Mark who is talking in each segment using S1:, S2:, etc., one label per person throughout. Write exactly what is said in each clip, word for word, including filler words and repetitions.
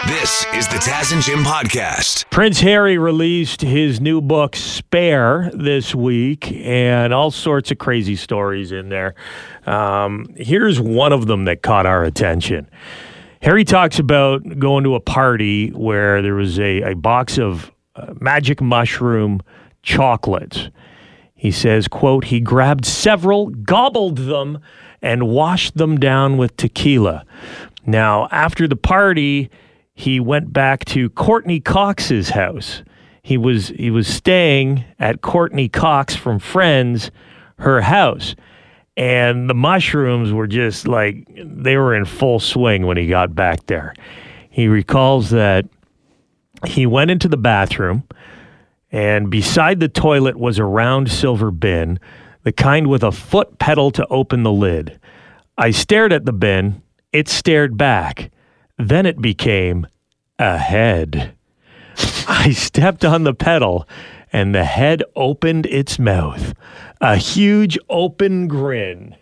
S1: This is the Taz and Jim podcast.
S2: Prince Harry released his new book, Spare, this week, and all sorts of crazy stories in there. Um, here's one of them that caught our attention. Harry talks about going to a party where there was a, a box of uh, magic mushroom chocolates. He says, quote, he grabbed several, gobbled them, and washed them down with tequila. Now, after the party, he went back to Courtney Cox's house. He was he was staying at Courtney Cox from Friends, her house. And the mushrooms were just like, they were in full swing when he got back there. He recalls that he went into the bathroom, and beside the toilet was a round silver bin, the kind with a foot pedal to open the lid. I stared at the bin. It stared back. Then it became a head. I stepped on the pedal, and the head opened its mouth. A huge open grin.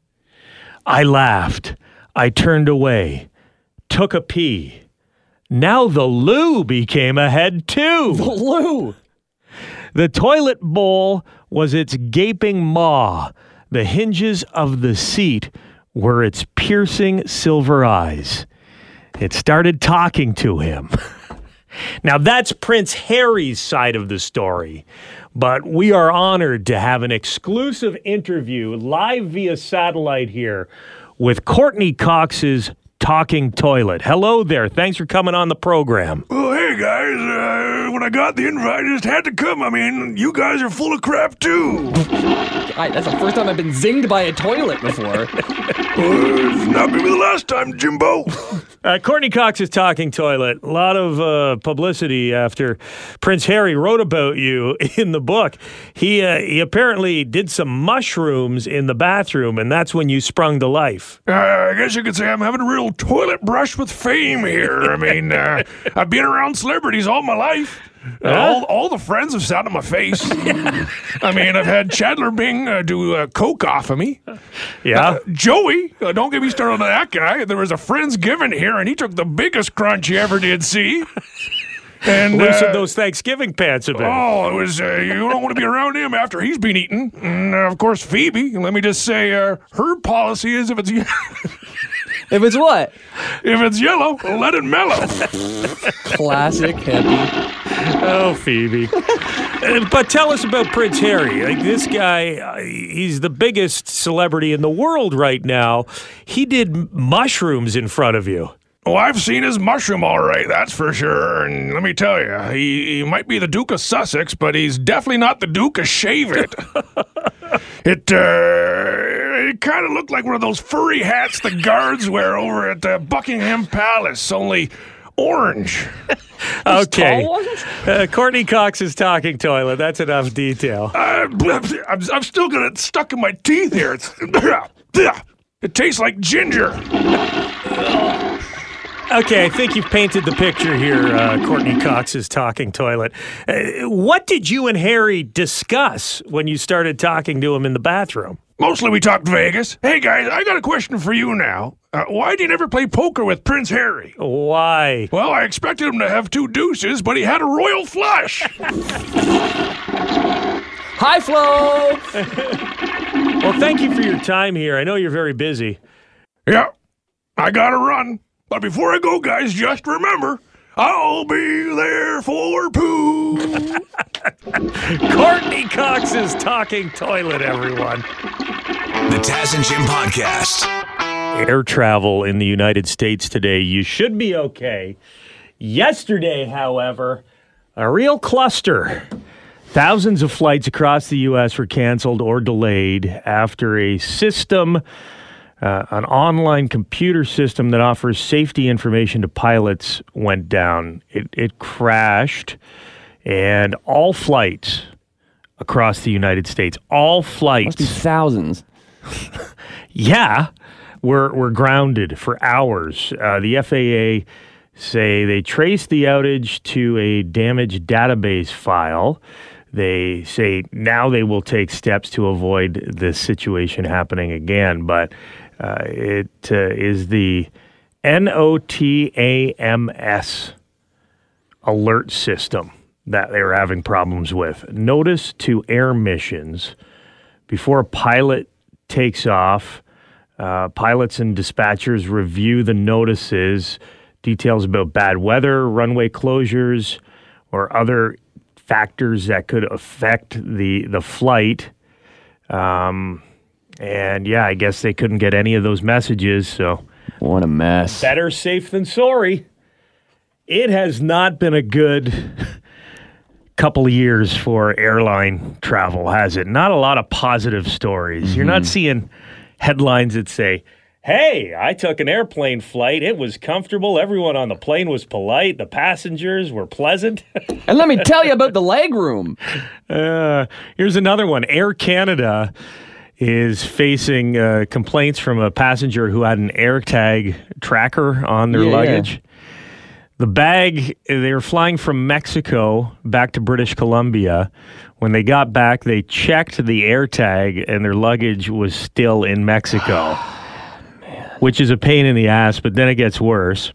S2: I laughed. I turned away. Took a pee. Now the loo became a head too.
S3: The loo!
S2: The toilet bowl was its gaping maw. The hinges of the seat were its piercing silver eyes. It started talking to him. Now, that's Prince Harry's side of the story, but we are honored to have an exclusive interview live via satellite here with Courtney Cox's talking toilet. Hello there. Thanks for coming on the program.
S4: Well, hey, guys. Uh, when I got the invite, I just had to come. I mean, you guys are full of crap, too.
S3: I, that's the first time I've been zinged by a toilet before.
S4: Uh, it's not going to be the last time, Jimbo.
S2: Uh, Courtney Cox's talking toilet. A lot of uh, publicity after Prince Harry wrote about you in the book. He uh, he apparently did some mushrooms in the bathroom, and that's when you sprung to life.
S4: Uh, I guess you could say I'm having a real toilet brush with fame here. I mean, uh, I've been around celebrities all my life. Uh,
S2: Huh?
S4: all, all the friends have sat on my face. I mean, I've had Chandler Bing uh, do uh, coke off of me.
S2: Yeah?
S4: Uh, Joey, uh, don't get me started on that guy. There was a Friendsgiving here, and he took the biggest crunch you ever did see. And
S2: Loose
S4: uh,
S2: of those Thanksgiving pants have been.
S4: Oh, it was, uh, you don't want to be around him after he's been eaten. And, uh, of course, Phoebe, let me just say, uh, her policy is if it's ye-
S3: If it's what?
S4: if it's yellow, let it mellow.
S3: Classic hippie.
S2: Oh, Phoebe. Uh, but tell us about Prince Harry. Like, this guy, uh, he's the biggest celebrity in the world right now. He did mushrooms in front of you.
S4: Oh, I've seen his mushroom all right, that's for sure. And let me tell you, he, he might be the Duke of Sussex, but he's definitely not the Duke of Shave It. It, uh, it kind of looked like one of those furry hats the guards wear over at uh, Buckingham Palace, only orange.
S2: Okay.
S3: Tall ones?
S2: Uh, Courtney Cox's talking toilet. That's enough detail.
S4: Uh, I'm, I'm still got it stuck in my teeth here. It's, it tastes like ginger.
S2: Okay, I think you've painted the picture here, uh, Courtney Cox's talking toilet. Uh, what did you and Harry discuss when you started talking to him in the bathroom?
S4: Mostly we talked Vegas. Hey, guys, I got a question for you now. Uh, why did you never play poker with Prince Harry?
S2: Why?
S4: Well, I expected him to have two deuces, but he had a royal flush.
S3: High flow!
S2: Well, thank you for your time here. I know you're very busy.
S4: Yeah, I gotta run. But before I go, guys, just remember, I'll be there for poo.
S2: Courtney Cox's talking toilet, everyone.
S1: The Taz and Jim podcast.
S2: Air travel in the United States today, you should be okay. Yesterday, however, a real cluster. Thousands of flights across the U S were canceled or delayed after a system, uh, an online computer system that offers safety information to pilots went down. It, it crashed, and all flights across the United States, all flights.
S3: Must be thousands.
S2: Yeah, were were grounded for hours. Uh, the F A A say they traced the outage to a damaged database file. They say now they will take steps to avoid this situation happening again. But uh, it uh, is the N O T A M S alert system that they were having problems with. Notice to air missions. Before a pilot takes off, uh, pilots and dispatchers review the notices, details about bad weather, runway closures, or other factors that could affect the, the flight. Um, and yeah, I guess they couldn't get any of those messages, so...
S3: What a mess.
S2: Better safe than sorry. It has not been a good couple of years for airline travel, has it? Not a lot of positive stories. Mm-hmm. You're not seeing headlines that say, hey, I took an airplane flight. It was comfortable. Everyone on the plane was polite. The passengers were pleasant.
S3: And let me tell you about the leg room.
S2: Uh, here's another one. Air Canada is facing uh, complaints from a passenger who had an AirTag tracker on their
S3: yeah,
S2: luggage.
S3: Yeah.
S2: The bag, they were flying from Mexico back to British Columbia. When they got back, they checked the AirTag and their luggage was still in Mexico, which is a pain in the ass, but then it gets worse.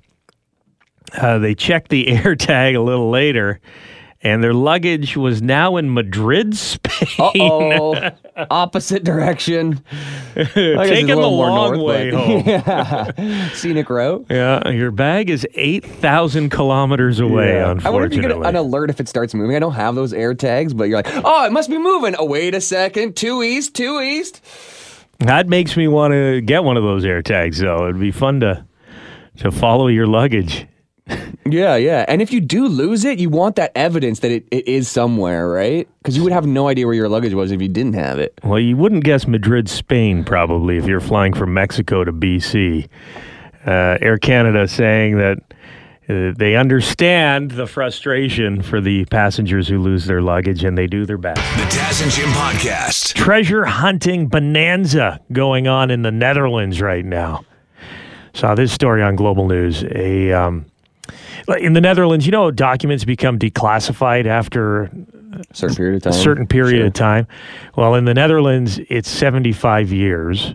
S2: Uh, they checked the AirTag a little later, and their luggage was now in Madrid, Spain.
S3: Uh-oh. Opposite direction.
S2: Taking the long
S3: north,
S2: way
S3: but,
S2: home.
S3: Yeah. Scenic route.
S2: Yeah, your bag is eight thousand kilometers away,
S3: Yeah.
S2: unfortunately.
S3: I wonder if you get an alert if it starts moving. I don't have those air tags, but you're like, oh, it must be moving. Oh, wait a second. Two east, two east.
S2: That makes me want to get one of those air tags, though. It'd be fun to to follow your luggage.
S3: Yeah, yeah. And if you do lose it, you want that evidence that it, it is somewhere, right? Because you would have no idea where your luggage was if you didn't have it.
S2: Well, you wouldn't guess Madrid, Spain, probably, if you're flying from Mexico to B C. Uh, Air Canada saying that uh, they understand the frustration for the passengers who lose their luggage, and they do their best.
S1: The Taz and Jim Podcast.
S2: Treasure hunting bonanza going on in the Netherlands right now. Saw this story on Global News. A um, in the Netherlands, you know, documents become declassified after
S3: a certain period of time.
S2: A certain period
S3: Sure.
S2: of time. Well, in the Netherlands, it's seventy-five years,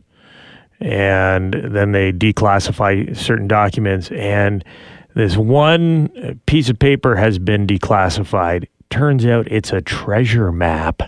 S2: and then they declassify certain documents. And this one piece of paper has been declassified. Turns out it's a treasure map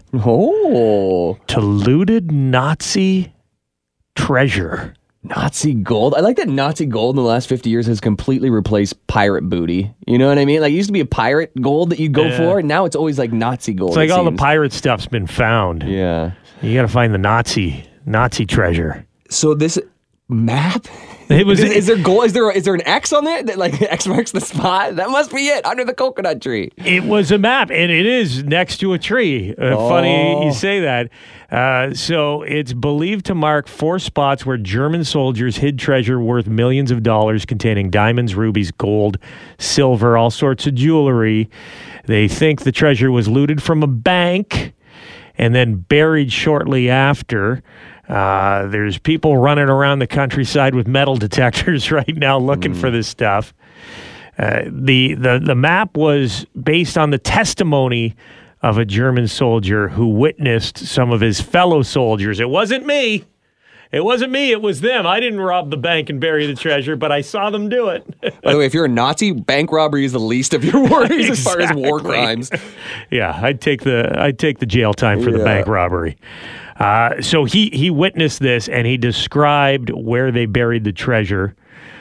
S3: Oh.
S2: to looted Nazi treasure.
S3: Nazi gold. I like that Nazi gold in the last fifty years has completely replaced pirate booty. You know what I mean? Like, it used to be a pirate gold that you go
S2: Yeah.
S3: for, and now it's always like Nazi gold.
S2: It's like
S3: it
S2: all the
S3: seems.
S2: pirate stuff's been found.
S3: Yeah.
S2: You got to find the Nazi Nazi treasure.
S3: So this map?
S2: It was.
S3: Is, is there gold? Is there is there an X on it that like X marks the spot? That must be it under the coconut tree.
S2: It was a map, and it is next to a tree. Uh,
S3: Oh.
S2: Funny you say that. Uh, so it's believed to mark four spots where German soldiers hid treasure worth millions of dollars containing diamonds, rubies, gold, silver, all sorts of jewelry. They think the treasure was looted from a bank and then buried shortly after. Uh, there's people running around the countryside with metal detectors right now looking mm. for this stuff. Uh, the, the the map was based on the testimony of a German soldier who witnessed some of his fellow soldiers. It wasn't me. It wasn't me. It was them. I didn't rob the bank and bury the treasure, but I saw them do it.
S3: By the way, if you're a Nazi, bank robbery is the least of your worries as far as war crimes.
S2: Yeah, I'd take the I'd take the jail time for
S3: Yeah.
S2: the bank robbery. Uh, so he he witnessed this, and he described where they buried the treasure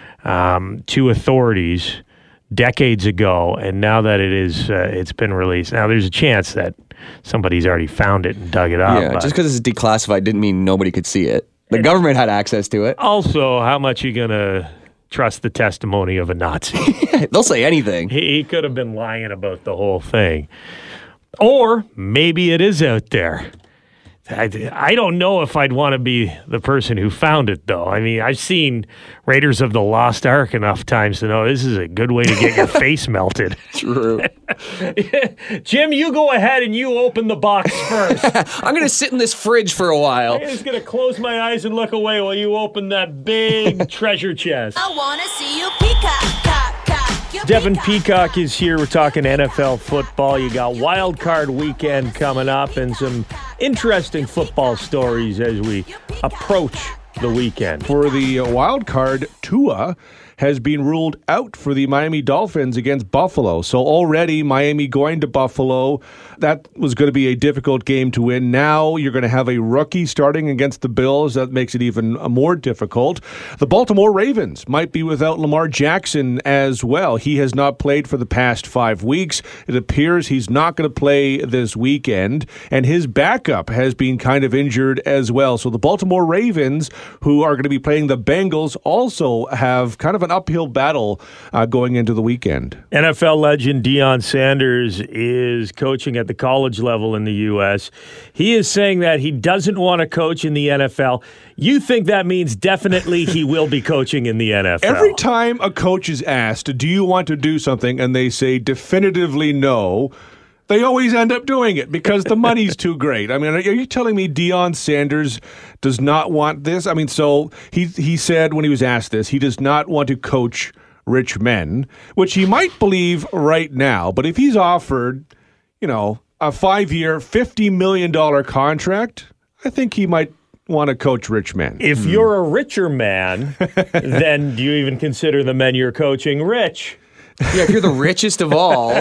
S2: um, to authorities decades ago. And now that it is, uh, it's been released. Now there's a chance that somebody's already found it and dug it up.
S3: Yeah,
S2: but
S3: just because it's declassified didn't mean nobody could see it. The government had access to it.
S2: also, how much you gonna trust the testimony of a Nazi?
S3: They'll say anything.
S2: he, he could have been lying about the whole thing, or maybe it is out there. I, I don't know if I'd want to be the person who found it, though. I mean, I've seen Raiders of the Lost Ark enough times to know this is a good way to get your face melted.
S3: True.
S2: Jim, you go ahead and you open the box first.
S3: I'm going to sit in this fridge for a while.
S2: I'm just going to close my eyes and look away while you open that big treasure chest.
S5: I wanna see you peacock, cock, cock. You
S2: Devin Peacock is here. We're talking N F L football. You got Wild Card Weekend coming up and some interesting football stories as we approach the weekend.
S4: For the uh, wild card, Tua
S6: has been ruled out for the Miami Dolphins against Buffalo. So already Miami going to Buffalo, that was going to be a difficult game to win. Now you're going to have a rookie starting against the Bills. That makes it even more difficult. The Baltimore Ravens might be without Lamar Jackson as well. He has not played for the past five weeks. It appears he's not going to play this weekend, and his backup has been kind of injured as well. So the Baltimore Ravens, who are going to be playing the Bengals, also have kind of an uphill battle uh, going into the weekend.
S2: N F L legend Deion Sanders is coaching at the college level in the U S. He is saying that he doesn't want to coach in the N F L. You think that means definitely he will be coaching in the N F L?
S6: Every time a coach is asked, do you want to do something, and they say definitively no, they always end up doing it because the money's too great. I mean, are you telling me Deion Sanders does not want this? I mean, so he he said when he was asked this, he does not want to coach rich men, which he might believe right now. But if he's offered, you know, a five-year, fifty million dollars contract, I think he might want to coach rich men.
S2: If hmm. you're a richer man, then do you even consider the men you're coaching rich?
S3: Yeah, if you're the richest of all.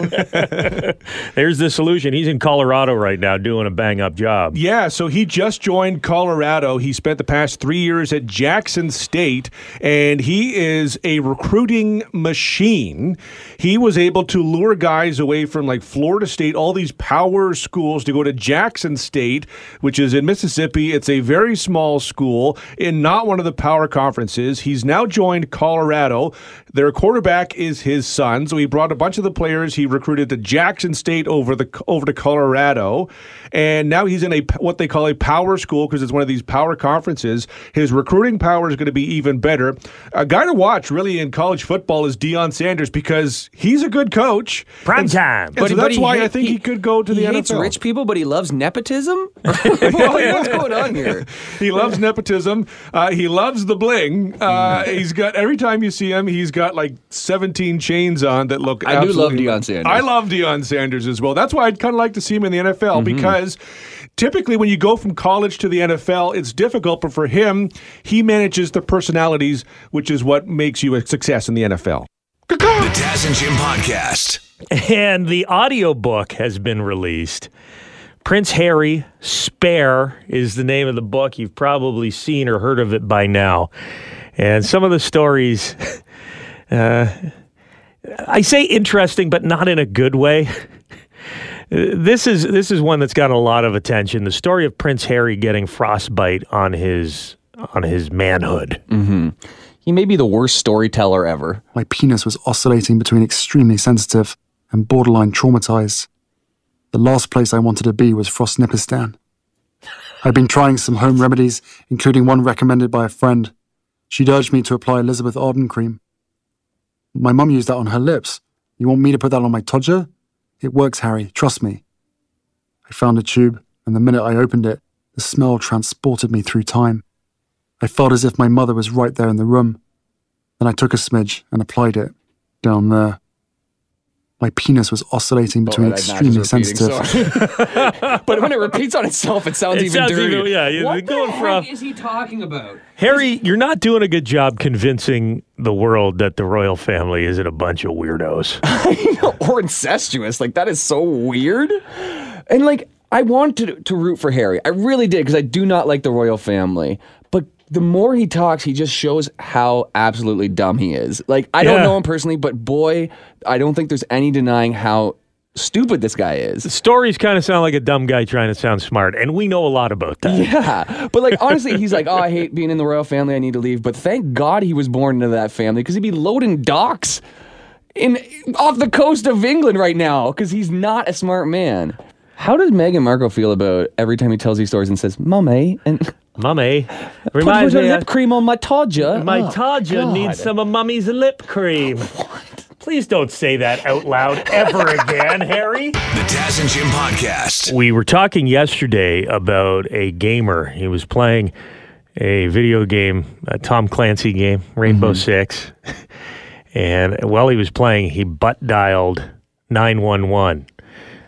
S2: There's the solution. He's in Colorado right now doing a bang-up job.
S6: Yeah, so he just joined Colorado. He spent the past three years at Jackson State, and he is a recruiting machine. He was able to lure guys away from like Florida State, all these power schools, to go to Jackson State, which is in Mississippi. It's a very small school in not one of the power conferences. He's now joined Colorado. Their quarterback is his son. So he brought a bunch of the players he recruited to Jackson State over the over to Colorado, and now he's in a what they call a power school because it's one of these power conferences. His recruiting power is going to be even better. A guy to watch really in college football is Deion Sanders because he's a good coach.
S2: Prime
S6: and,
S2: time.
S6: And
S3: But,
S6: so
S3: but
S6: that's
S3: he
S6: why
S3: hate-
S6: I think he, he could go to
S3: he
S6: the
S3: hates
S6: N F L.
S3: rich people, but he loves nepotism? What's going on here?
S6: He loves nepotism. Uh, he loves the bling. Uh, he's got every time you see him, he's got like seventeen chains on that look.
S3: I do love
S6: absolutely-
S3: Deion Sanders.
S6: I love Deion Sanders as well. That's why I'd kind of like to see him in the N F L
S3: Mm-hmm.
S6: because typically when you go from college to the N F L, it's difficult. But for him, he manages the personalities, which is what makes you a success in the N F L.
S1: The Taz and Jim Podcast.
S2: And the audiobook has been released. Prince Harry, Spare is the name of the book. You've probably seen or heard of it by now. And some of the stories, uh, I say interesting, but not in a good way. This is this is one that's got a lot of attention. The story of Prince Harry getting frostbite on his on his manhood.
S3: Mm-hmm. He may be the worst storyteller ever.
S7: My penis was oscillating between extremely sensitive and borderline traumatized. The last place I wanted to be was Frostnipistan. I'd been trying some home remedies, including one recommended by a friend. She'd urged me to apply Elizabeth Arden cream. My mum used that on her lips. You want me to put that on my todger? It works, Harry. Trust me. I found a tube, and the minute I opened it, the smell transported me through time. I felt as if my mother was right there in the room. Then I took a smidge and applied it down there. My penis was oscillating between
S3: Oh, that match
S7: extremely
S3: is repeating,
S7: sensitive.
S3: But when it repeats on itself, it sounds
S2: It
S3: even
S2: sounds
S3: dirtier.
S2: even- yeah, you're
S3: what
S2: going
S3: the
S2: from-
S3: heck is he talking about?
S2: Harry, you're not doing a good job convincing the world that the royal family isn't a bunch of weirdos.
S3: Or incestuous. Like, that is so weird. And, like, I wanted to, to root for Harry. I really did, because I do not like the royal family. But the more he talks, he just shows how absolutely dumb he is. Like, I
S2: Yeah.
S3: don't know him personally, but boy, I don't think there's any denying how stupid this guy
S2: The
S3: is.
S2: stories kind of sound like a dumb guy trying to sound smart, and we know a lot about that.
S3: Yeah. But, like, honestly, he's like, oh, I hate being in the royal family. I need to leave. But thank God he was born into that family, because he'd be loading docks in off the coast of England right now, because he's not a smart man. How does Meghan Markle feel about every time he tells these stories and says, Mummy, and
S2: Mummy,
S3: put
S2: reminds
S3: a
S2: me
S3: lip
S2: of,
S3: cream on my todger?
S2: my
S3: Oh,
S2: Todger
S3: God.
S2: needs some of Mummy's lip cream. Please don't say that out loud ever again, Harry.
S1: The Taz and Jim Podcast.
S2: We were talking yesterday about a gamer. He was playing a video game, a Tom Clancy game, Rainbow Six. And while he was playing, he butt dialed nine one one.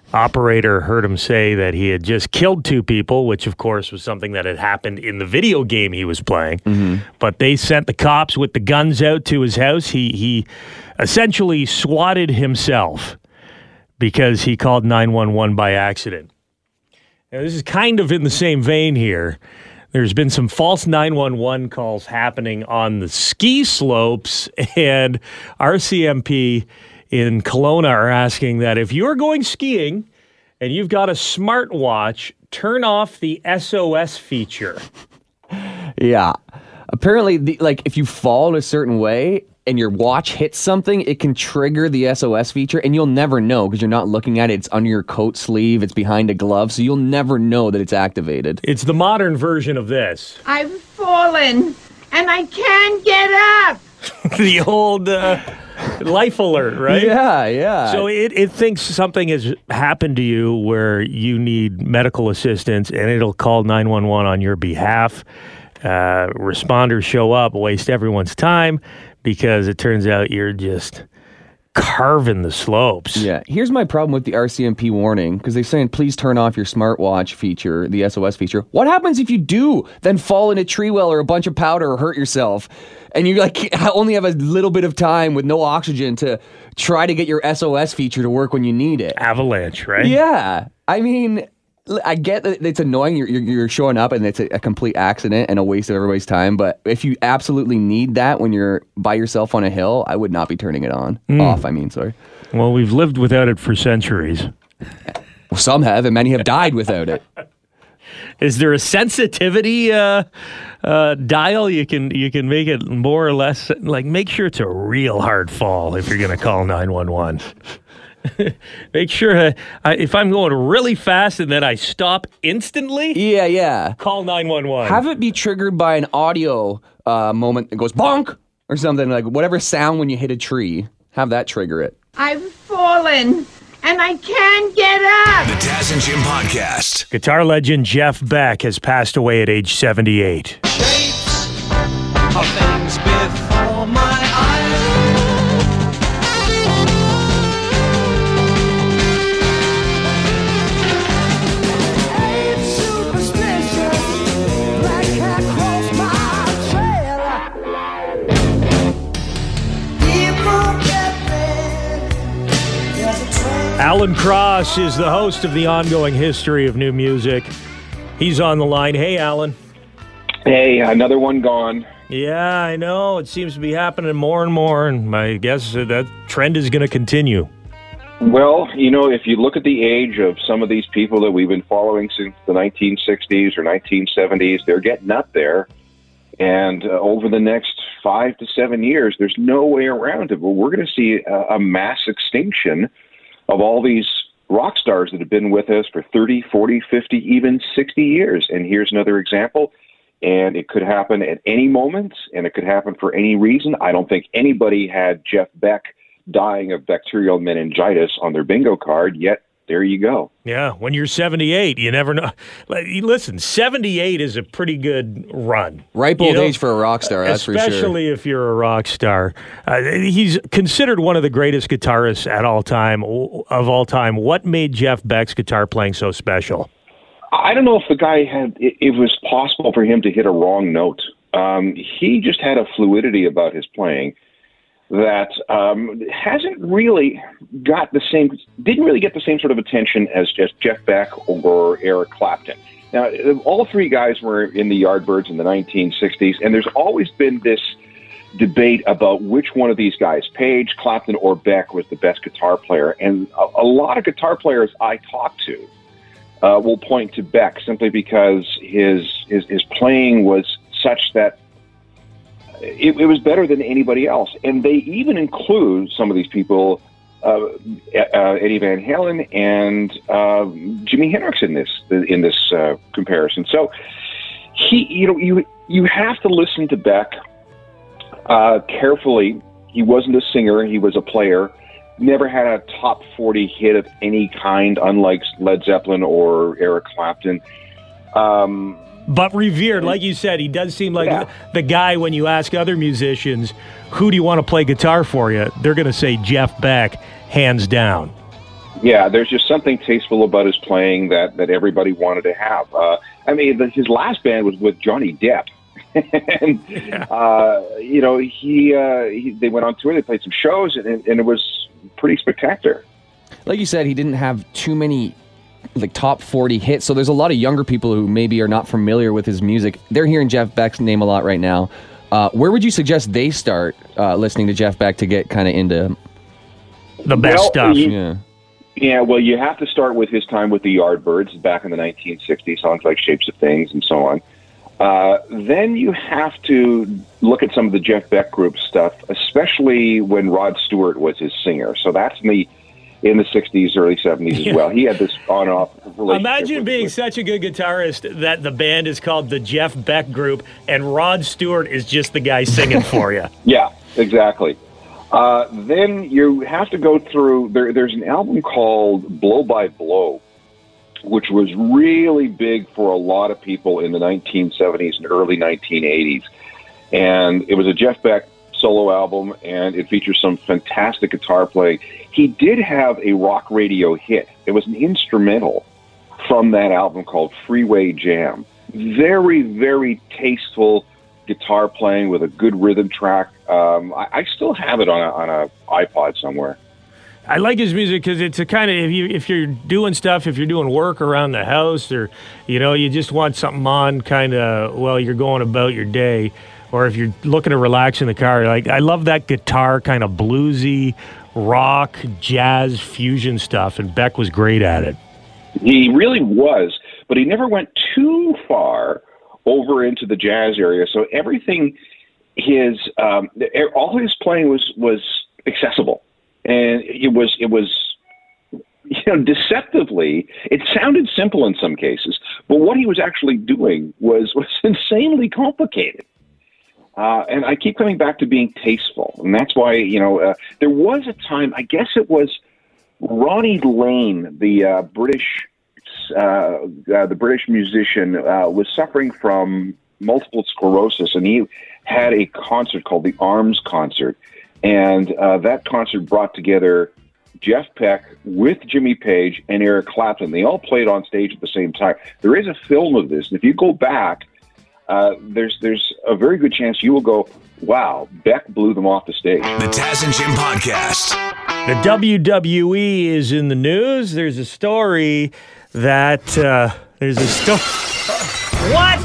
S2: operator heard him say that he had just killed two people, which of course was something that had happened in the video game he was playing. Mm-hmm. But they sent the cops with the guns out to his house. He he essentially swatted himself because he called nine one one by accident. Now, this is kind of in the same vein here. There's been some false nine one one calls happening on the ski slopes, and R C M P in Kelowna are asking that if you're going skiing and you've got a smartwatch, turn off the S O S feature.
S3: Yeah. Apparently, the, like, if you fall in a certain way and your watch hits something, it can trigger the S O S feature, and you'll never know because you're not looking at it. It's under your coat sleeve. It's behind a glove, so you'll never know that it's activated.
S2: It's the modern version of this.
S8: I've fallen, and I can't get up.
S2: The old... Uh, life alert, right?
S3: Yeah, yeah.
S2: So it, it thinks something has happened to you where you need medical assistance, and it'll call nine one one on your behalf. Uh, responders show up, waste everyone's time because it turns out you're just carving the slopes.
S3: Yeah. Here's my problem with the R C M P warning, because they're saying, please turn off your smartwatch feature, the S O S feature. What happens if you do then fall in a tree well or a bunch of powder or hurt yourself? And you like only have a little bit of time with no oxygen to try to get your S O S feature to work when you need it.
S2: Avalanche, right?
S3: Yeah. I mean, I get that it's annoying. You're, you're showing up and it's a, a complete accident and a waste of everybody's time. But if you absolutely need that when you're by yourself on a hill, I would not be turning it on. Mm. Off, I mean, sorry.
S2: Well, we've lived without it for centuries.
S3: Well, some have, and many have died without it.
S2: Is there a sensitivity uh, uh, dial you can you can make it more or less like make sure it's a real hard fall if you're going to call nine one one. Make sure uh, I, if I'm going really fast and then I stop instantly.
S3: Yeah, yeah.
S2: Call nine one one.
S3: Have it be triggered by an audio uh, moment that goes bonk or something like whatever sound when you hit a tree. Have that trigger it.
S8: I've fallen. And I can't get up.
S1: The Taz and Jim Podcast.
S2: Guitar legend Jeff Beck has passed away at age seventy-eight.
S9: Shapes of things before my eyes. Superstitious, black cat crossed my trail. People get there. There's a trail.
S2: Alan Cross is the host of the ongoing history of new music. He's on the line. Hey, Alan.
S10: Hey, another one gone.
S2: Yeah, I know. It seems to be happening more and more, and I guess that trend is going to continue.
S10: Well, you know, if you look at the age of some of these people that we've been following since the nineteen sixties or nineteen seventies, they're getting up there. And uh, over the next five to seven years, there's no way around it. But we're going to see a, a mass extinction of all these rock stars that have been with us for thirty, forty, fifty, even sixty years. And here's another example. And it could happen at any moment, and it could happen for any reason. I don't think anybody had Jeff Beck dying of bacterial meningitis on their bingo card, yet there you go.
S2: Yeah, when you're seventy-eight, you never know. Listen, seventy-eight is a pretty good run.
S3: Ripe old you know, age for a rock star, that's for sure.
S2: Especially if you're a rock star. Uh, he's considered one of the greatest guitarists at all time, of all time. What made Jeff Beck's guitar playing so special?
S10: I don't know if the guy had, it was possible for him to hit a wrong note. Um, he just had a fluidity about his playing that um, hasn't really got the same, didn't really get the same sort of attention as just Jeff Beck or Eric Clapton. Now, all three guys were in the Yardbirds in the nineteen sixties, and there's always been this debate about which one of these guys, Page, Clapton, or Beck, was the best guitar player. And a, a lot of guitar players I talked to Uh, will point to Beck simply because his his, his playing was such that it, it was better than anybody else. And they even include some of these people, uh, uh, Eddie Van Halen and uh, Jimi Hendrix in this in this uh, comparison. So he, you know, you you have to listen to Beck uh, carefully. He wasn't a singer; he was a player. Never had a top forty hit of any kind, unlike Led Zeppelin or Eric Clapton. Um,
S2: but revered, like you said, he does seem like
S10: yeah.
S2: the guy when you ask other musicians, who do you want to play guitar for you? They're going to say Jeff Beck, hands down.
S10: Yeah, there's just something tasteful about his playing that, that everybody wanted to have. Uh, I mean, the, his last band was with Johnny Depp. and, yeah. uh, you know, he, uh, he they went on tour, they played some shows, and, and it was pretty spectacular.
S3: Like you said, he didn't have too many like top forty hits, so there's a lot of younger people who maybe are not familiar with his music. They're hearing Jeff Beck's name a lot right now. Uh, where would you suggest they start uh, listening to Jeff Beck to get kind of into
S2: the best
S10: well,
S2: stuff?
S10: You,
S3: yeah.
S10: Yeah, well, you have to start with his time with the Yardbirds back in the nineteen sixties, songs like Shapes of Things and so on. Uh, then you have to look at some of the Jeff Beck Group stuff, especially when Rod Stewart was his singer. So that's in the, in the sixties, early seventies
S2: Yeah.
S10: as well. He had this on-off relationship.
S2: Imagine
S10: with,
S2: being
S10: with,
S2: such a good guitarist that the band is called the Jeff Beck Group, and Rod Stewart is just the guy singing for you.
S10: Yeah, exactly. Uh, then you have to go through, there, there's an album called Blow by Blow, which was really big for a lot of people in the nineteen seventies and early nineteen eighties. And it was a Jeff Beck solo album, and it features some fantastic guitar playing. He did have a rock radio hit. It was an instrumental from that album called Freeway Jam. Very, very tasteful guitar playing with a good rhythm track. Um, I, I still have it on a, on a iPod somewhere.
S2: I like his music because it's a kind of, if you if you're doing stuff, if you're doing work around the house, or you know, you just want something on, kind of while you're going about your day, or if you're looking to relax in the car. Like, I love that guitar kind of bluesy, rock, jazz fusion stuff, and Beck was great at it.
S10: He really was, but he never went too far over into the jazz area. So everything, his um, all his playing was was accessible. And it was, it was, you know, deceptively, it sounded simple in some cases, but what he was actually doing was, was insanely complicated. Uh, and I keep coming back to being tasteful. And that's why, you know, uh, there was a time, I guess it was Ronnie Lane, the uh, British, uh, uh, the British musician, uh, was suffering from multiple sclerosis, and he had a concert called the Arms Concert. And uh, that concert brought together Jeff Beck with Jimmy Page and Eric Clapton. They all played on stage at the same time. There is a film of this, and if you go back, uh, there's there's a very good chance you will go, wow, Beck blew them off the stage.
S1: The Taz and Jim Podcast.
S2: The W W E is in the news. There's a story that, uh, there's a story. What?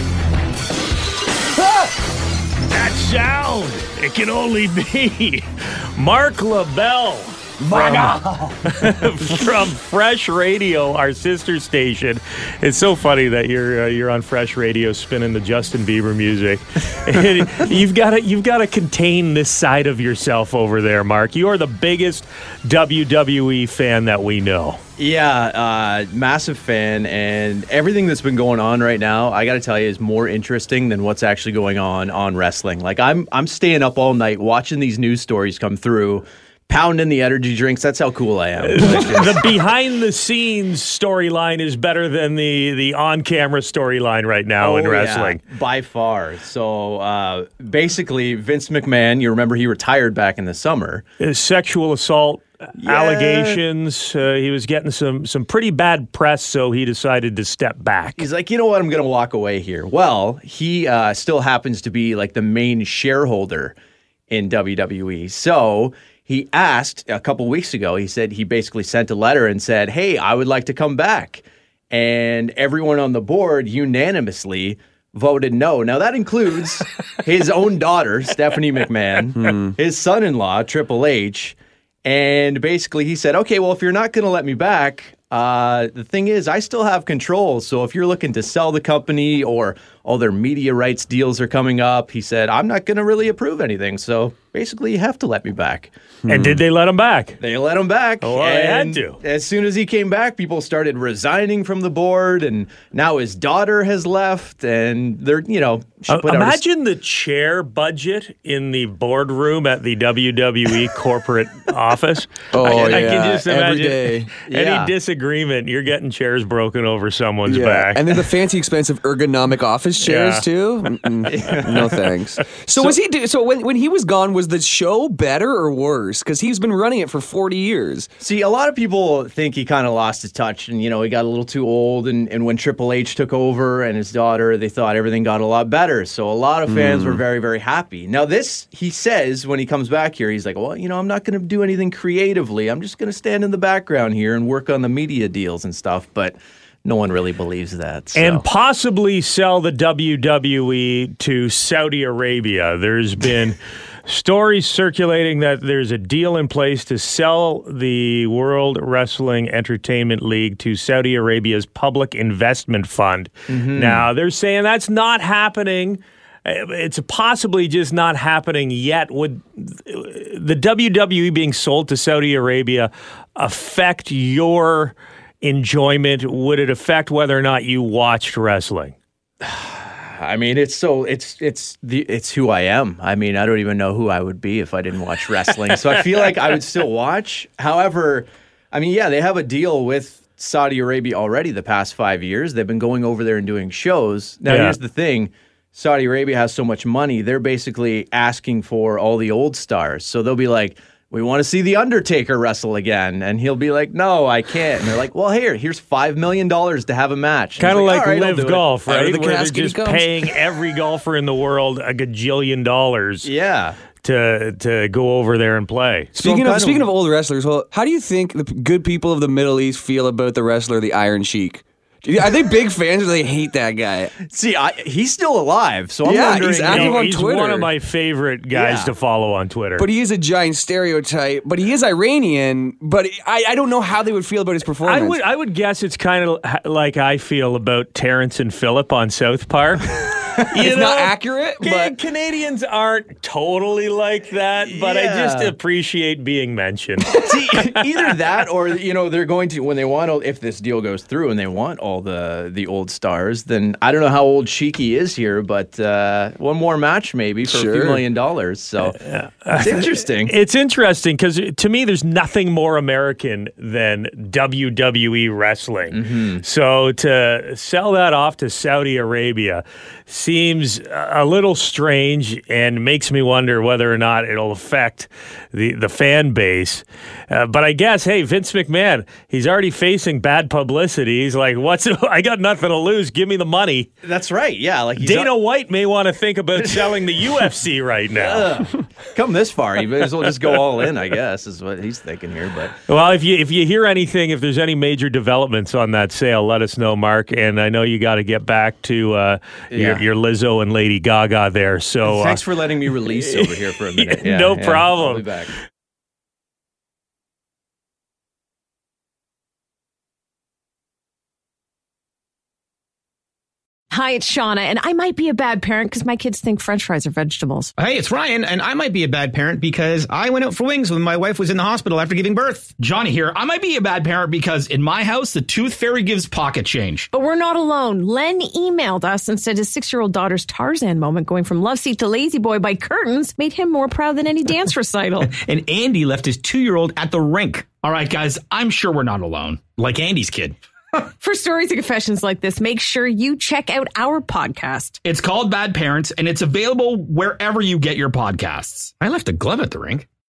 S2: That sound. It can only be Mark LaBelle from, from Fresh Radio, our sister station. It's so funny that you're uh, you're on Fresh Radio spinning the Justin Bieber music. And you've got to you've got to contain this side of yourself over there, Mark. You are the biggest W W E fan that we know.
S11: Yeah, uh, massive fan, and everything that's been going on right now, I got to tell you, is more interesting than what's actually going on on wrestling. Like, I'm I'm staying up all night watching these news stories come through, pounding the energy drinks. That's how cool I am.
S2: The behind-the-scenes storyline is better than the, the on-camera storyline right now
S11: oh,
S2: in wrestling.
S11: Yeah, by far. So, uh, basically, Vince McMahon, you remember he retired back in the summer.
S2: His sexual assault
S11: Yeah.
S2: allegations. Uh, he was getting some some pretty bad press, so he decided to step back.
S11: He's like, you know what? I'm going to walk away here. Well, he uh, still happens to be like the main shareholder in W W E. So he asked a couple weeks ago, he said he basically sent a letter and said, hey, I would like to come back. And everyone on the board unanimously voted no. Now, that includes his own daughter, Stephanie McMahon,
S3: Hmm.
S11: his son-in-law, Triple H. And basically he said, okay, well, if you're not going to let me back, uh, the thing is, I still have control. So if you're looking to sell the company or all their media rights deals are coming up, he said, I'm not going to really approve anything. So basically you have to let me back.
S2: And did they let him back?
S11: They let him back.
S2: Oh, well, they had
S11: and
S2: to.
S11: As soon as he came back, people started resigning from the board, and now his daughter has left, and they're, you know, she
S2: Uh,
S11: put out a-
S2: imagine the chair budget in the boardroom at the W W E corporate office.
S3: Oh,
S2: I, I
S3: yeah,
S2: can just
S3: every
S2: imagine
S3: day.
S2: any
S11: Yeah.
S2: disagreement agreement, you're getting chairs broken over someone's
S3: Yeah,
S2: back.
S3: and then the fancy, expensive ergonomic office chairs
S2: Yeah.
S3: too. Mm-mm. No thanks. So, was he? Do, so when when he was gone, was the show better or worse? Because he's been running it for forty years.
S11: See, a lot of people think he kind of lost his touch and, you know, he got a little too old. And, and when Triple H took over and his daughter, they thought everything got a lot better. So a lot of fans
S3: Mm.
S11: were very, very happy. Now, this, he says when he comes back here, he's like, well, you know, I'm not going to do anything creatively. I'm just going to stand in the background here and work on the media deals and stuff. But no one really believes that. So.
S2: And possibly sell the W W E to Saudi Arabia. There's been stories circulating that there's a deal in place to sell the World Wrestling Entertainment League to Saudi Arabia's Public Investment Fund.
S11: Mm-hmm.
S2: Now, they're saying that's not happening. It's possibly just not happening yet. Would the W W E being sold to Saudi Arabia affect your enjoyment? Would it affect whether or not you watched wrestling?
S11: I mean, it's so it's it's the it's who I am. I mean, I don't even know who I would be if I didn't watch wrestling. So I feel like I would still watch. However, I mean, yeah, they have a deal with Saudi Arabia already the past five years. They've been going over there and doing shows. Now,
S2: Yeah.
S11: here's the thing. Saudi Arabia has so much money, they're basically asking for all the old stars. So they'll be like, we want to see The Undertaker wrestle again. And he'll be like, no, I can't. And they're like, well, here, here's five million dollars to have a match. And
S2: Kind of
S11: he's
S2: like,
S11: "All right, I'll
S2: Live
S11: do it."
S2: Golf,
S3: Out of
S2: right?
S3: the
S2: Where they're
S3: casket he
S2: just
S3: comes.
S2: paying every golfer in the world a gajillion dollars
S11: Yeah.
S2: to to go over there and play.
S3: Speaking
S11: kind
S3: of
S11: of-
S3: speaking of old wrestlers, well, how do you think the p- good people of the Middle East feel about the wrestler, the Iron Sheik? Are they big fans or do they hate that guy?
S11: See, I, he's still alive, so I'm
S3: Yeah,
S11: wondering.
S3: he's
S11: you
S3: active
S11: know,
S2: You know,
S3: on
S2: he's
S3: Twitter.
S2: one of my favorite guys
S11: Yeah.
S2: to follow on Twitter.
S3: But he is a giant stereotype. But he is Iranian. But I, I don't know how they would feel about his performance.
S2: I would I would guess it's kind of like I feel about Terrence and Phillip on South Park. You
S3: It's not accurate,
S2: Ca-
S3: but-
S2: Canadians aren't totally like that, but I just
S11: Yeah.
S2: appreciate being mentioned.
S11: See, either that or you know they're going to when they want all, if this deal goes through and they want all the the old stars, then I don't know how old Sheiky is here, but uh, one more match maybe for a
S3: Sure.
S11: few million dollars. So it's interesting.
S2: It's interesting because to me, there's nothing more American than W W E wrestling.
S11: Mm-hmm.
S2: So to sell that off to Saudi Arabia seems a little strange and makes me wonder whether or not it'll affect the, the fan base. Uh, but I guess, hey, Vince McMahon, he's already facing bad publicity. He's like, "What's? I got nothing to lose. Give me the money."
S11: That's right. Yeah, like he's
S2: Dana White may want to think about selling the U F C right now.
S11: Ugh. Come this far, he may as well just go all in. I guess is what he's thinking here. But
S2: Well, if you if you hear anything, if there's any major developments on that sale, let us know, Mark. And I know you got to get back to uh,
S11: Yeah.
S2: your, your Lizzo and Lady Gaga there. So uh,
S11: thanks for letting me release over here for a minute.
S2: Yeah,
S11: Yeah,
S2: no
S11: yeah,
S2: problem.
S11: I'll be back.
S12: Hi, it's Shauna, and I might be a bad parent because my kids think French fries are vegetables.
S13: Hey, it's Ryan, and I might be a bad parent because I went out for wings when my wife was in the hospital after giving birth.
S14: Johnny here. I might be a bad parent because in my house, the tooth fairy gives pocket change.
S12: But we're not alone. Len emailed us and said his six-year-old daughter's Tarzan moment going from love seat to lazy boy by curtains made him more proud than any dance recital.
S14: And Andy left his two-year-old at the rink. All right, guys, I'm sure we're not alone. Like Andy's kid.
S12: For stories and confessions like this, make sure you check out our podcast.
S14: It's called Bad Parents, and it's available wherever you get your podcasts. I left a glove at the rink.